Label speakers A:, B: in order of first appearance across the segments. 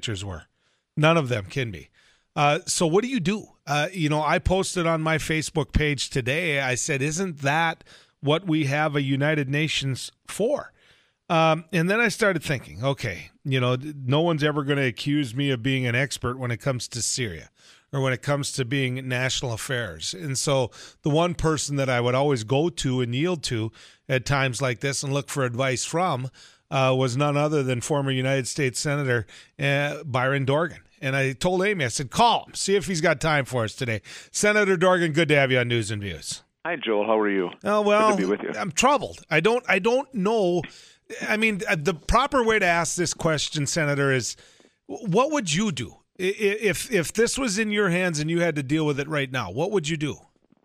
A: pictures were. None of them can be. So what do you do? I posted on my Facebook page today, I said, isn't that what we have a United Nations for? And then I started thinking, okay, no one's ever going to accuse me of being an expert when it comes to Syria or when it comes to being national affairs. And so the one person that I would always go to and yield to at times like this and look for advice from was none other than former United States Senator Byron Dorgan. And I told Amy, I said, call him, see if he's got time for us today. Senator Dorgan, good to have you on News and Views.
B: Hi, Joel. How are you?
A: Oh, well,
B: good to be with you.
A: I'm troubled. I don't know. I mean, the proper way to ask this question, Senator, is what would you do? If this was in your hands and you had to deal with it right now, what would you do?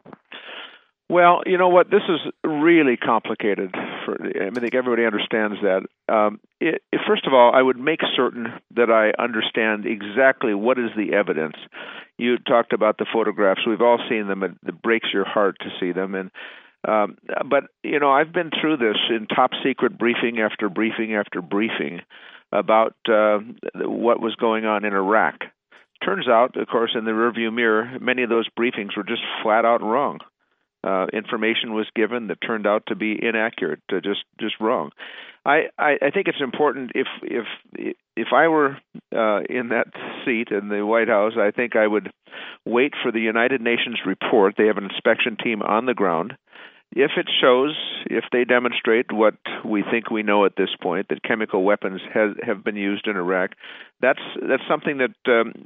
B: Well, you know what? This is really complicated. I think everybody understands that. First of all, I would make certain that I understand exactly what is the evidence. You talked about the photographs. We've all seen them. It breaks your heart to see them. But I've been through this in top secret briefing after briefing after briefing about what was going on in Iraq. Turns out, of course, in the rearview mirror, many of those briefings were just flat out wrong. Information was given that turned out to be inaccurate, just wrong. I think it's important if I were in that seat in the White House, I think I would wait for the United Nations report. They have an inspection team on the ground. If they demonstrate what we think we know at this point, that chemical weapons have been used in Iraq, that's something that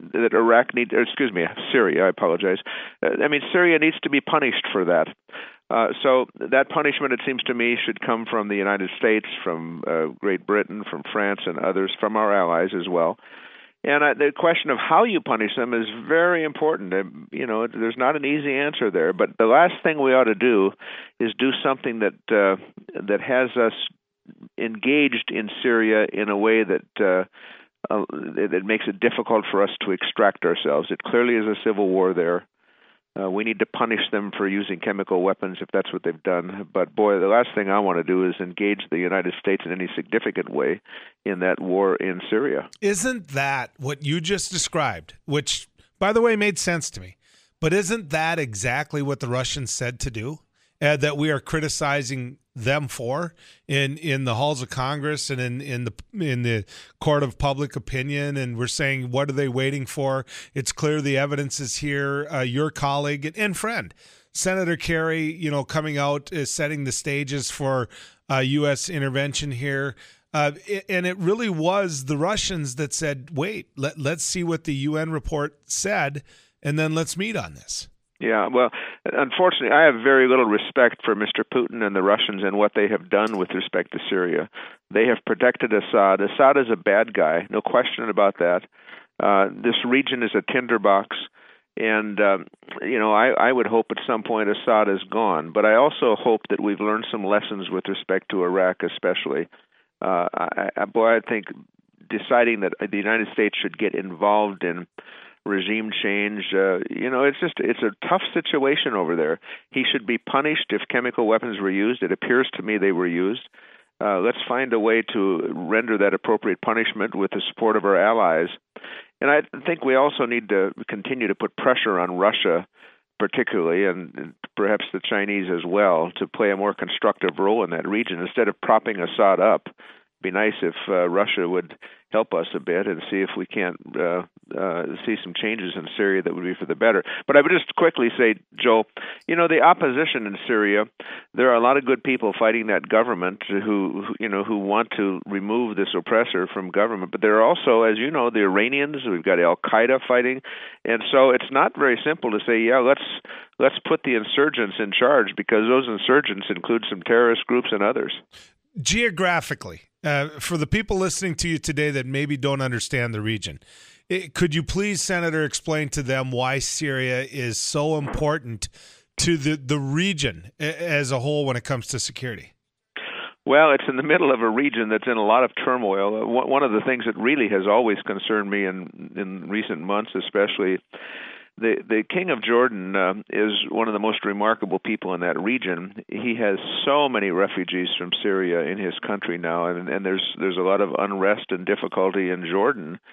B: Syria. I apologize. Syria needs to be punished for that. So that punishment, it seems to me, should come from the United States, from Great Britain, from France, and others, from our allies as well. And the question of how you punish them is very important. There's not an easy answer there. But the last thing we ought to do is do something that has us engaged in Syria in a way that makes it difficult for us to extract ourselves. It clearly is a civil war there. We need to punish them for using chemical weapons if that's what they've done. But, boy, the last thing I want to do is engage the United States in any significant way in that war in Syria.
A: Isn't that what you just described, which, by the way, made sense to me, but isn't that exactly what the Russians said to do, that we are criticizing them for in the halls of Congress and in the court of public opinion, and we're saying, what are they waiting for? It's clear the evidence is here. Your colleague and friend, Senator Kerry, coming out, setting the stages for U.S. intervention here. And it really was the Russians that said, wait, let's see what the UN report said, and then let's meet on this.
B: Yeah, well, unfortunately, I have very little respect for Mr. Putin and the Russians and what they have done with respect to Syria. They have protected Assad. Assad is a bad guy, no question about that. This region is a tinderbox, and, I would hope at some point Assad is gone. But I also hope that we've learned some lessons with respect to Iraq especially. I think deciding that the United States should get involved in regime change, it's a tough situation over there. He should be punished if chemical weapons were used. It appears to me they were used. Let's find a way to render that appropriate punishment with the support of our allies. And I think we also need to continue to put pressure on Russia, particularly, and perhaps the Chinese as well, to play a more constructive role in that region. Instead of propping Assad up, it'd be nice if Russia would help us a bit and see if we can't see some changes in Syria that would be for the better. But I would just quickly say, Joel, the opposition in Syria, there are a lot of good people fighting that government who want to remove this oppressor from government. But there are also, as you know, the Iranians. We've got Al-Qaeda fighting. And so it's not very simple to say, let's put the insurgents in charge, because those insurgents include some terrorist groups and others.
A: Geographically, for the people listening to you today that maybe don't understand the region, could you please, Senator, explain to them why Syria is so important to the region as a whole when it comes to security?
B: Well, it's in the middle of a region that's in a lot of turmoil. One of the things that really has always concerned me in recent months, especially, the King of Jordan is one of the most remarkable people in that region. He has so many refugees from Syria in his country now, and there's a lot of unrest and difficulty in Jordan.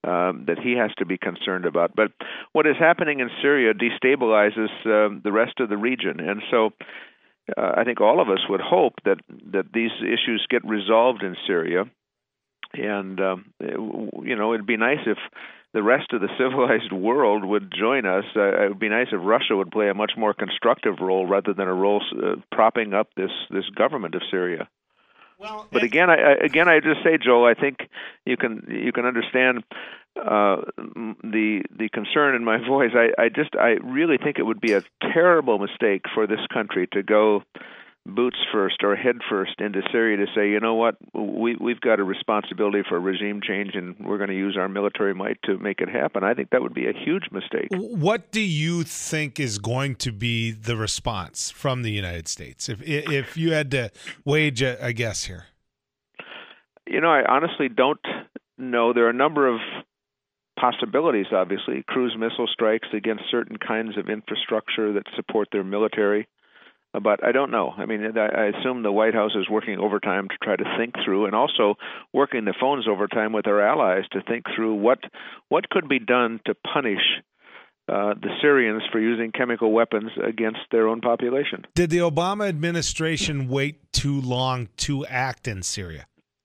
B: that he has to be concerned about. But what is happening in Syria destabilizes the rest of the region, and so I think all of us would hope that these issues get resolved in Syria. And it'd be nice if the rest of the civilized world would join us. It would be nice if Russia would play a much more constructive role rather than a role propping up this government of Syria.
A: Well,
B: but again, I just say, Joel, I think you can understand the concern in my voice. I really think it would be a terrible mistake for this country to go boots first or head first into Syria to say, you know what, we've got a responsibility for regime change and we're going to use our military might to make it happen. I think that would be a huge mistake.
A: What do you think is going to be the response from the United States if you had to wage a guess here?
B: I honestly don't know. There are a number of possibilities, obviously. Cruise missile strikes against certain kinds of infrastructure that support their military. But I don't know. I mean, I assume the White House is working overtime to try to think through, and also working the phones overtime with our allies to think through what could be done to punish the Syrians for using chemical weapons against their own population.
A: Did the Obama administration wait too long to act in Syria?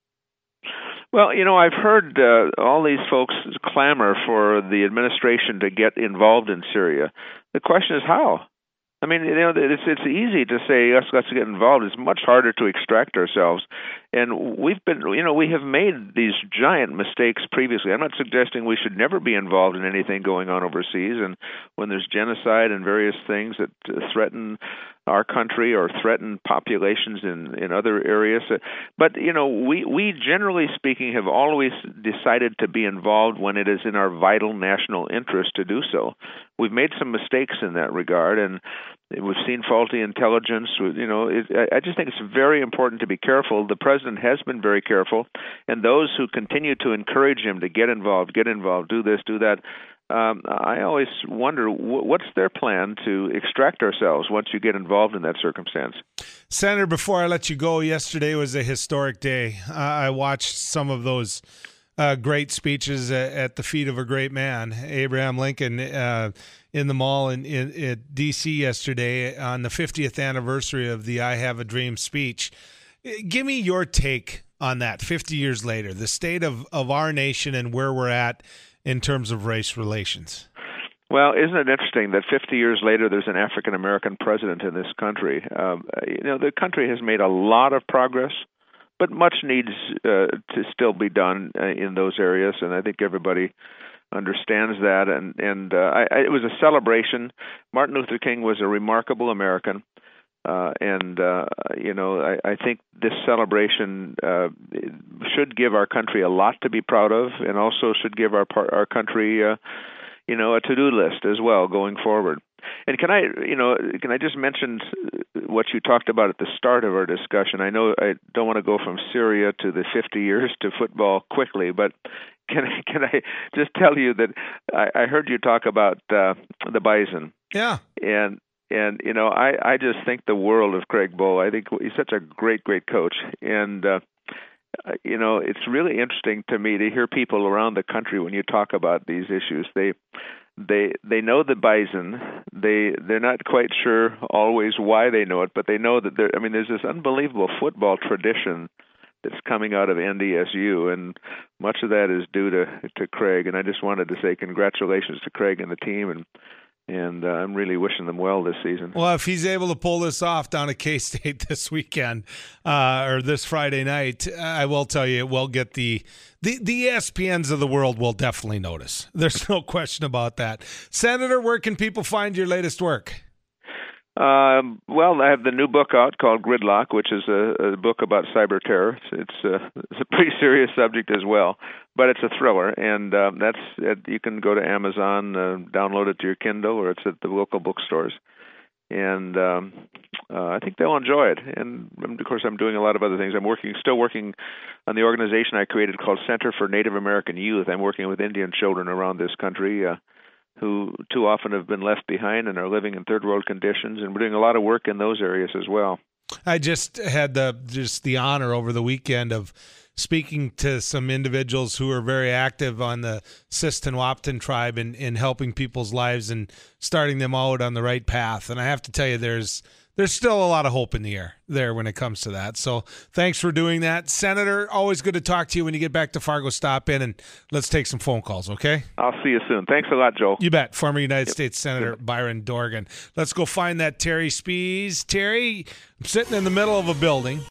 B: Well, I've heard all these folks clamor for the administration to get involved in Syria. The question is how? I mean, it's easy to say let's get involved. It's much harder to extract ourselves, and we have made these giant mistakes previously. I'm not suggesting we should never be involved in anything going on overseas, and when there's genocide and various things that threaten our country or threaten populations in other areas. But, we generally speaking have always decided to be involved when it is in our vital national interest to do so. We've made some mistakes in that regard, and we've seen faulty intelligence. I just think it's very important to be careful. The president has been very careful, and those who continue to encourage him to get involved, do this, do that, I always wonder what's their plan to extract ourselves once you get involved in that circumstance.
A: Senator, before I let you go, yesterday was a historic day. I watched some of those great speeches at the feet of a great man, Abraham Lincoln, in the mall in D.C. yesterday on the 50th anniversary of the I Have a Dream speech. Give me your take on that 50 years later, the state of our nation and where we're at in terms of race relations.
B: Well, isn't it interesting that 50 years later there's an African-American president in this country? The country has made a lot of progress, but much needs to still be done in those areas, and I think everybody understands that. And it was a celebration. Martin Luther King was a remarkable American. I think this celebration should give our country a lot to be proud of, and also should give our country, a to-do list as well going forward. And can I just mention what you talked about at the start of our discussion? I know I don't want to go from Syria to the 50 years to football quickly, but can I just tell you that I heard you talk about the Bison?
A: Yeah.
B: And I just think the world of Craig Bohl. I think he's such a great coach. And, it's really interesting to me to hear people around the country when you talk about these issues. They know the Bison. They're not quite sure always why they know it, but they know that there's this unbelievable football tradition that's coming out of NDSU, and much of that is due to Craig. And I just wanted to say congratulations to Craig and the team, and I'm really wishing them well this season.
A: Well, if he's able to pull this off down at K-State this weekend or this Friday night, I will tell you it will get the ESPNs of the world will definitely notice. There's no question about that. Senator, where can people find your latest work?
B: Well, I have the new book out called Gridlock, which is a book about cyber terror. It's a pretty serious subject as well, but it's a thriller, and you can go to Amazon, download it to your Kindle, or it's at the local bookstores. And I think they'll enjoy it. And of course, I'm doing a lot of other things. I'm still working on the organization I created called Center for Native American Youth. I'm working with Indian children around this country who too often have been left behind and are living in third world conditions, and we're doing a lot of work in those areas as well.
A: I just had the honor over the weekend of speaking to some individuals who are very active on the Sisseton-Wahpeton tribe in helping people's lives and starting them out on the right path. And I have to tell you, there's still a lot of hope in the air there when it comes to that. So thanks for doing that. Senator, always good to talk to you. When you get back to Fargo, stop in and let's take some phone calls, okay?
B: I'll see you soon. Thanks a lot, Joe.
A: You bet. Former United States Senator Byron Dorgan. Let's go find that Terry Spees. Terry, I'm sitting in the middle of a building.